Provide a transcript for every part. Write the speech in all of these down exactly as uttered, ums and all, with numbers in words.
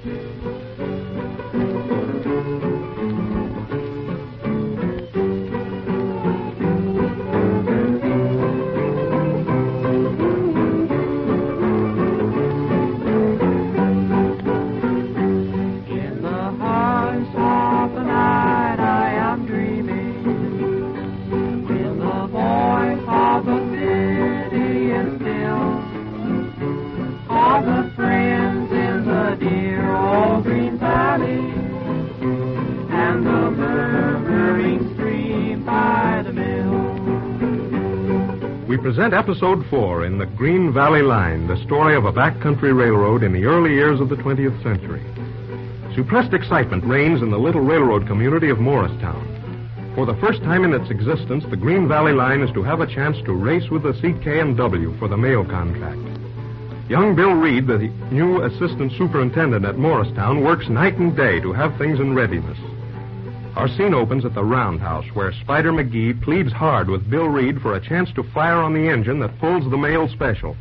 Present episode four in the Green Valley Line, the story of a backcountry railroad in the early years of the twentieth century. Suppressed excitement reigns in the little railroad community of Morristown. For the first time in its existence, the Green Valley Line is to have a chance to race with the C K and W for the mail contract. Young Bill Reed, the new assistant superintendent at Morristown, works night and day to have things in readiness. Our scene opens at the roundhouse, where Spider McGee pleads hard with Bill Reed for a chance to fire on the engine that pulls the mail special.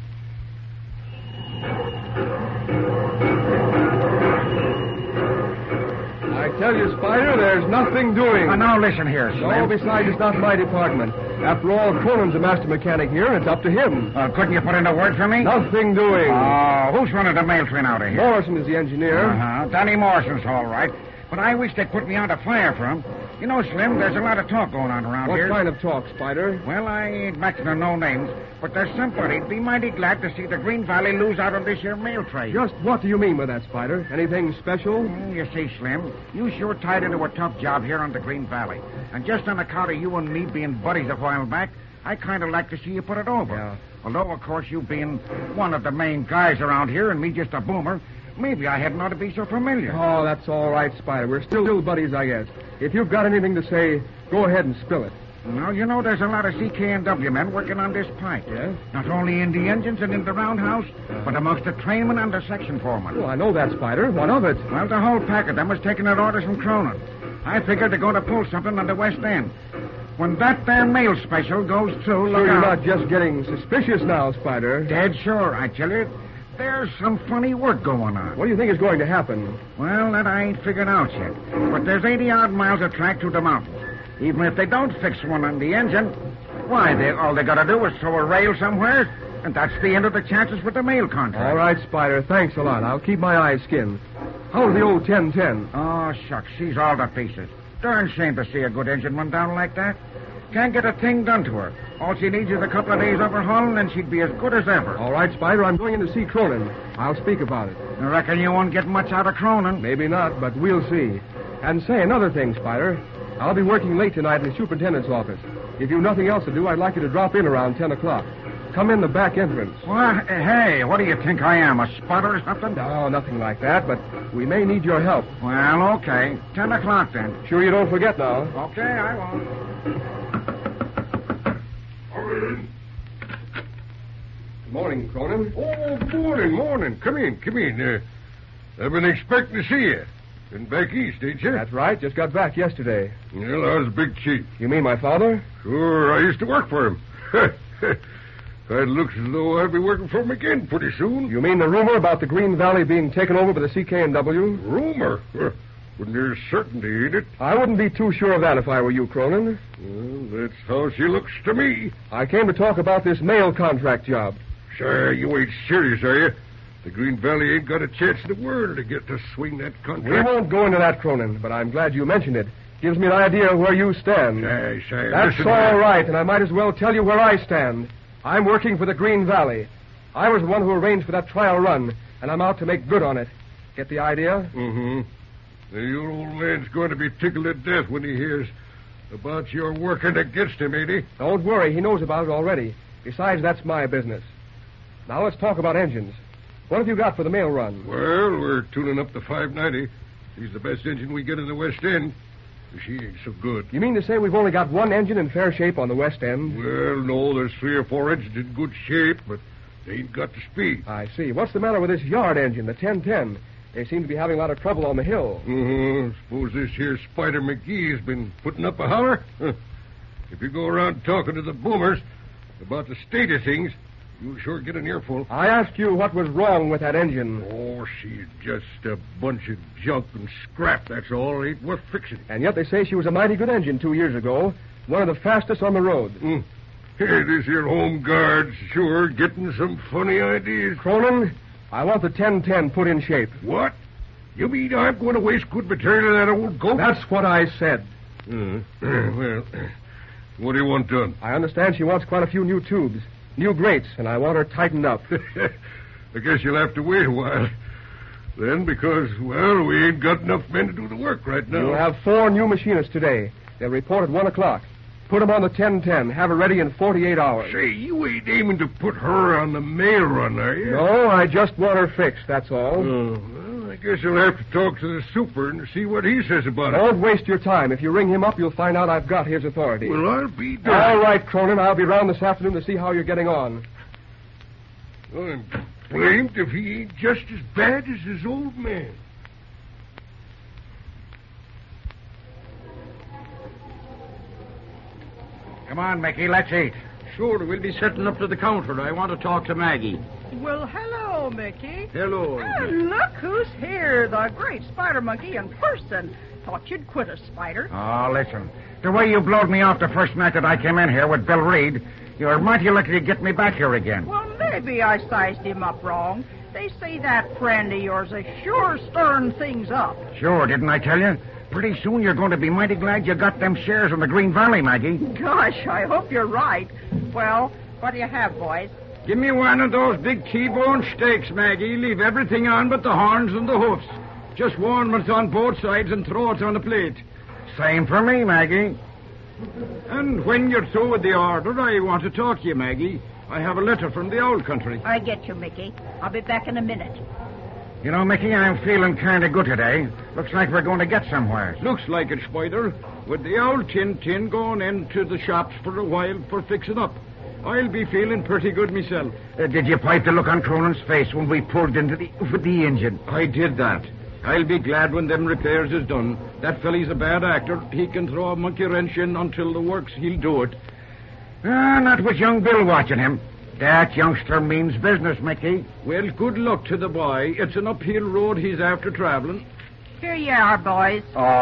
I tell you, Spider, there's nothing doing. Uh, now listen here, Slim. No, besides, it's not my department. After all, Cronin's the master mechanic here, and it's up to him. Uh, couldn't you put in a word for me? Nothing doing. Oh, who's running the mail train out of here? Morrison is the engineer. Uh-huh. Danny Morrison's all right. But I wish they'd put me on to fire for him. You know, Slim, there's a lot of talk going on around what here. What kind of talk, Spider? Well, I ain't mentioning no names, but there's somebody'd be mighty glad to see the Green Valley lose out on this here mail trade. Just what do you mean by that, Spider? Anything special? Mm, you see, Slim, you sure tied into a tough job here on the Green Valley. And just on account of you and me being buddies a while back, I kind of like to see you put it over. Yeah. Although, of course, you being one of the main guys around here and me just a boomer, maybe I hadn't ought to be so familiar. Oh, that's all right, Spider. We're still, still buddies, I guess. If you've got anything to say, go ahead and spill it. Well, you know, there's a lot of C K and W men working on this pipe. Yeah? Not only in the engines and in the roundhouse, uh, but amongst the trainmen and the section foremen. Well, I know that, Spider. What of it? Well, the whole pack of them was taking their orders from Cronin. I figured they're going to pull something on the West End. When that there mail special goes through, so look you're out. not just getting suspicious now, Spider. Dead sure, I tell you. There's some funny work going on. What do you think is going to happen? Well, that I ain't figured out yet. But there's eighty-odd miles of track through the mountains. Even if they don't fix one on the engine, why, they, all they got to do is throw a rail somewhere, and that's the end of the chances with the mail contract. All right, Spider. Thanks a lot. I'll keep my eyes skinned. How's the old ten ten? Oh, shucks. She's all to pieces. Darn shame to see a good engine run down like that. Can't get a thing done to her. All she needs is a couple of days overhauling, and she'd be as good as ever. All right, Spider, I'm going in to see Cronin. I'll speak about it. I reckon you won't get much out of Cronin. Maybe not, but we'll see. And say, another thing, Spider. I'll be working late tonight in the superintendent's office. If you've nothing else to do, I'd like you to drop in around ten o'clock. Come in the back entrance. What? Hey, what do you think I am, a spotter or something? No, nothing like that, but we may need your help. Well, okay. ten o'clock, then. Sure you don't forget now. Okay, I won't. Good morning, Cronin. Oh, good morning, morning. Come in, come in. Uh, I've been expecting to see you. Been back east, ain't you? That's right. Just got back yesterday. Well, I was Big Chief. You mean my father? Sure, I used to work for him. It looks as though I'll be working for him again pretty soon. You mean the rumor about the Green Valley being taken over by the C K and W? Rumor? Well, there's certainty, ain't it? I wouldn't be too sure of that if I were you, Cronin. Well, that's how she looks to me. I came to talk about this mail contract job. Sure, you ain't serious, are you? The Green Valley ain't got a chance in the world to get to swing that contract. We won't go into that, Cronin, but I'm glad you mentioned it. Gives me an idea of where you stand. Say, say, That's listen, all right, and I might as well tell you where I stand. I'm working for the Green Valley. I was the one who arranged for that trial run, and I'm out to make good on it. Get the idea? Mm-hmm. Your old man's going to be tickled to death when he hears about your working against him, ain't he? Don't worry, he knows about it already. Besides, that's my business. Now let's talk about engines. What have you got for the mail run? Well, we're tuning up the five ninety. She's the best engine we get in the West End. She ain't so good. You mean to say we've only got one engine in fair shape on the West End? Well, no, there's three or four engines in good shape, but they ain't got the speed. I see. What's the matter with this yard engine, the ten ten? They seem to be having a lot of trouble on the hill. Uh-huh. Suppose this here Spider McGee's been putting up a holler? Huh. If you go around talking to the boomers about the state of things, You sure get an earful. I asked you what was wrong with that engine. Oh, she's just a bunch of junk and scrap, that's all. Ain't worth fixing. And yet they say she was a mighty good engine two years ago. One of the fastest on the road. Mm. Hey, this here home guard's sure getting some funny ideas. Cronin, I want the ten ten put in shape. What? You mean I'm going to waste good material on that old goat? That's what I said. Uh, well, what do you want done? I understand she wants quite a few new tubes. New grates, and I want her tightened up. I guess you'll have to wait a while. Then, because, well, we ain't got enough men to do the work right now. You'll have four new machinists today. They'll report at one o'clock. Put them on the ten ten. Have her ready in forty-eight hours. Say, you ain't aiming to put her on the mail run, are you? No, I just want her fixed, that's all. Oh, well, I guess you'll have to talk to the super and see what he says about it. Don't waste your time. If you ring him up, you'll find out I've got his authority. Well, I'll be done. All right, Cronin. I'll be round this afternoon to see how you're getting on. I'm blamed if he ain't just as bad as his old man. Come on, Mickey, let's eat. Sure, we'll be setting up to the counter. I want to talk to Maggie. Well, hello, Mickey. Hello. And look who's here, the great spider monkey in person. Thought you'd quit us, Spider. Oh, listen. The way you blowed me off the first night that I came in here with Bill Reed, you're mighty lucky to get me back here again. Well, maybe I sized him up wrong. They say that friend of yours is sure stirring things up. Sure, didn't I tell you? Pretty soon you're going to be mighty glad you got them shares in the Green Valley, Maggie. Gosh, I hope you're right. Well, what do you have, boys? Give me one of those big T-bone steaks, Maggie. Leave everything on but the horns and the hoofs. Just warm it on both sides and throw it on a plate. Same for me, Maggie. And when you're through with the order, I want to talk to you, Maggie. I have a letter from the old country. I get you, Mickey. I'll be back in a minute. You know, Mickey, I'm feeling kind of good today. Looks like we're going to get somewhere. Looks like it, Spider. With the old tin tin going into the shops for a while for fixing up. I'll be feeling pretty good myself. Uh, did you pipe the look on Cronin's face when we pulled into the with the engine? I did that. I'll be glad when them repairs is done. That felly's a bad actor. He can throw a monkey wrench in until the works. He'll do it. Ah, not with young Bill watching him. That youngster means business, Mickey. Well, good luck to the boy. It's an uphill road he's after traveling. Here you are, boys.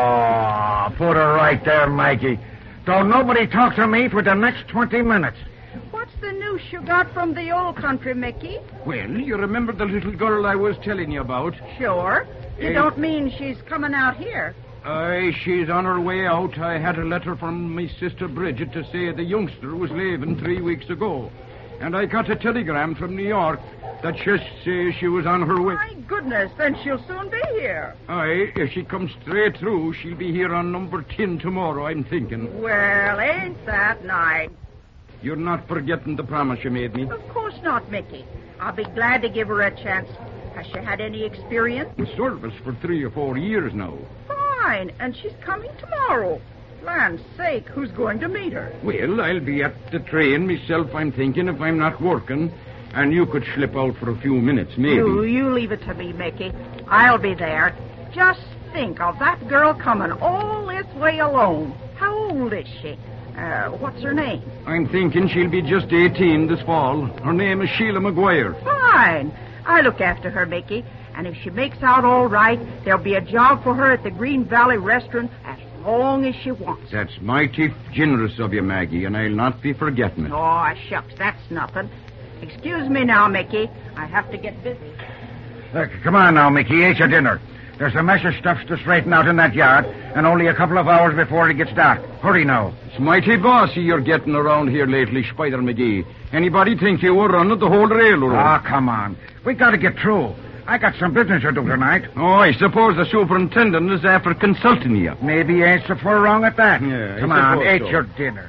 Oh, put her right there, Maggie. Don't nobody talk to me for the next twenty minutes. What's the news you got from the old country, Mickey? Well, you remember the little girl I was telling you about? Sure. You Eh. don't mean she's coming out here? Aye, she's on her way out. I had a letter from my sister Bridget to say the youngster was leaving three weeks ago. And I got a telegram from New York that just says she was on her way. My goodness, then she'll soon be here. Aye, if she comes straight through, she'll be here on number ten tomorrow, I'm thinking. Well, ain't that nice? You're not forgetting the promise you made me. Of course not, Mickey. I'll be glad to give her a chance. Has she had any experience? In service for three or four years now. Fine, and she's coming tomorrow. Land's sake, who's going to meet her? Well, I'll be at the train myself, I'm thinking, if I'm not working. And you could slip out for a few minutes, maybe. You, you leave it to me, Mickey. I'll be there. Just think of that girl coming all this way alone. How old is she? Uh, what's her name? I'm thinking she'll be just eighteen this fall. Her name is Sheila McGuire. Fine. I look after her, Mickey. And if she makes out all right, there'll be a job for her at the Green Valley restaurant as long as she wants. That's mighty generous of you, Maggie, and I'll not be forgetting it. Oh, shucks, that's nothing. Excuse me now, Mickey. I have to get busy. Uh, come on now, Mickey. Eat your dinner. There's a mess of stuff to straighten out in that yard, and only a couple of hours before it gets dark. Hurry now. It's mighty bossy you're getting around here lately, Spider McGee. Anybody think you were running the whole railroad? Ah, come on. We got to get through. I got some business to do tonight. Oh, I suppose the superintendent is after consulting you. Maybe you ain't so far wrong at that. Yeah, I come on, suppose eat so. your dinner.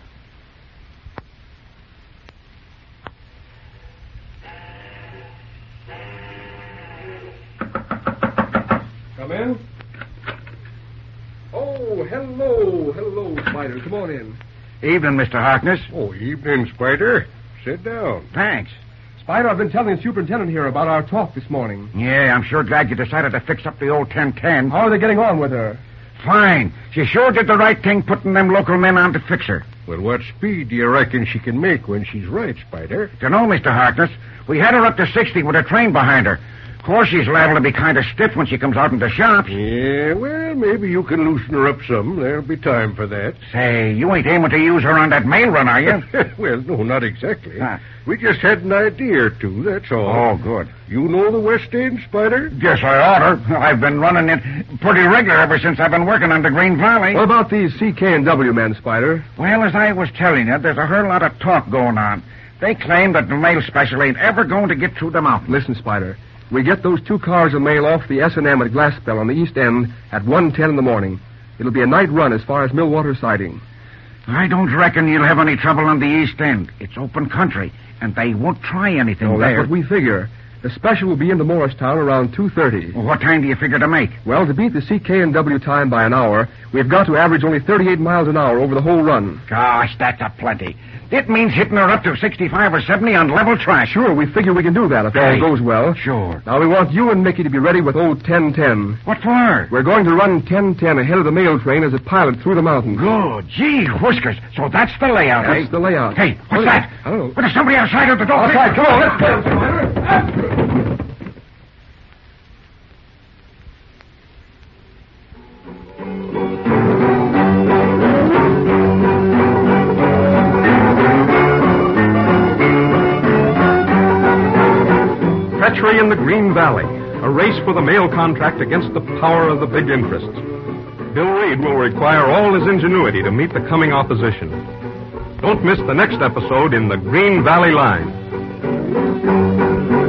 Come in. Oh, hello, hello, Spider. Come on in. Evening, Mister Harkness. Oh, evening, Spider. Sit down. Thanks. Spider, I've been telling the superintendent here about our talk this morning. Yeah, I'm sure glad you decided to fix up the old ten ten. How are they getting on with her? Fine. She sure did the right thing putting them local men on to fix her. Well, what speed do you reckon she can make when she's right, Spider? Dunno, Mister Harkness. We had her up to sixty with a train behind her. Of course, she's liable to be kind of stiff when she comes out into shops. Yeah, well, maybe you can loosen her up some. There'll be time for that. Say, you ain't aiming to use her on that mail run, are you? Well, no, not exactly. Huh. We just had an idea or two, that's all. Oh, good. You know the West End, Spider? Guess I oughter. I've been running it pretty regular ever since I've been working on the Green Valley. What about these C K and W men, Spider? Well, as I was telling you, there's a whole lot of talk going on. They claim that the mail special ain't ever going to get through the mountains. Listen, Spider. We get those two cars of mail off the S and M at Glassbell on the east end at one ten in the morning. It'll be a night run as far as Millwater siding. I don't reckon you'll have any trouble on the east end. It's open country, and they won't try anything Oh, that's there. what we figure. The special will be into Morristown around two thirty. Well, what time do you figure to make? Well, to beat the C K and W time by an hour, we've got to average only thirty-eight miles an hour over the whole run. Gosh, that's a plenty. It means hitting her up to sixty-five or seventy on level track. Sure, we figure we can do that if Right. all goes well. Sure. Now, we want you and Mickey to be ready with old ten ten. What for? We're going to run ten ten ahead of the mail train as a pilot through the mountains. Good. Gee, whiskers. So that's the layout, That's eh? the layout. Hey, what's What is that? it? I don't know. Well, there's somebody outside of the door. Outside, come on, let's go, Spider. Treachery in the Green Valley, a race for the mail contract against the power of the big interests. Bill Reed will require all his ingenuity to meet the coming opposition. Don't miss the next episode in the Green Valley Line.